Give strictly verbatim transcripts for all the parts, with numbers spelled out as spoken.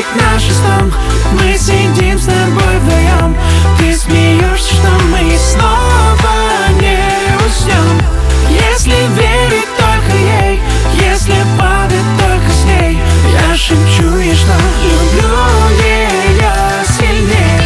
на шестом. Мы сидим с тобой вдвоем. Ты смеешься, что мы снова не уснем. Если верить только ей, если падать только с ней, я шепчу ей, что люблю ее сильней.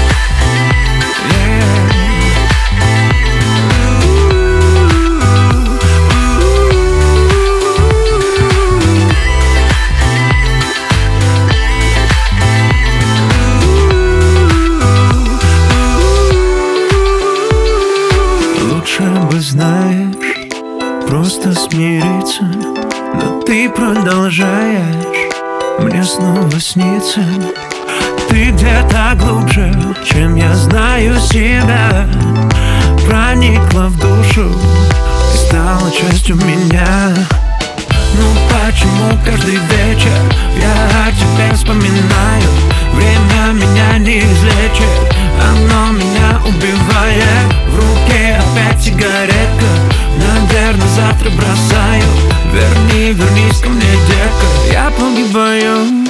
Лучше бы, знаешь, просто смириться, но ты продолжаешь мне снова сниться. Ты где-то глубже, чем я знаю себя, проникла в душу и стала частью меня. Ну почему каждый вечер я о тебе вспоминаю? Время меня не излечит, оно меня убивает. В руке опять сигаретка, наверное, завтра бросаю. Верни, вернись ко мне, детка, я погибаю.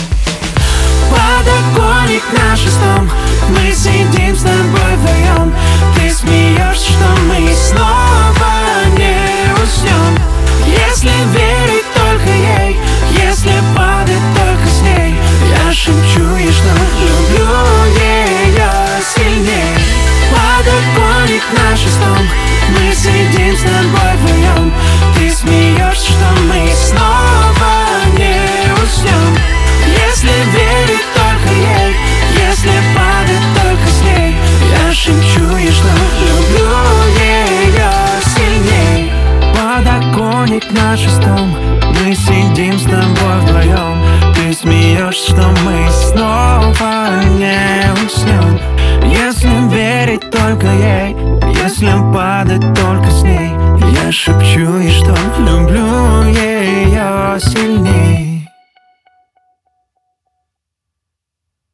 Подоконник на шестом. Мы сидим с тобой вдвоем. Ты смеешься, что мы снова не уснем. Если верить только ей, если падать только с ней, я шепчу ей, что люблю ее сильней. Подоконник на шестом. Мы сидим с тобой вдвоем. Ты смеешься, что мы снова не уснем. Если верить только ей, если падать только с ней, я шепчу ей, что люблю ее сильней. Подоконник на шестом. Мы сидим с тобой вдвоем. Ты смеешься, что мы снова не уснем. Если верить только ей, если падать только с ней, я шепчу ей, что люблю ее.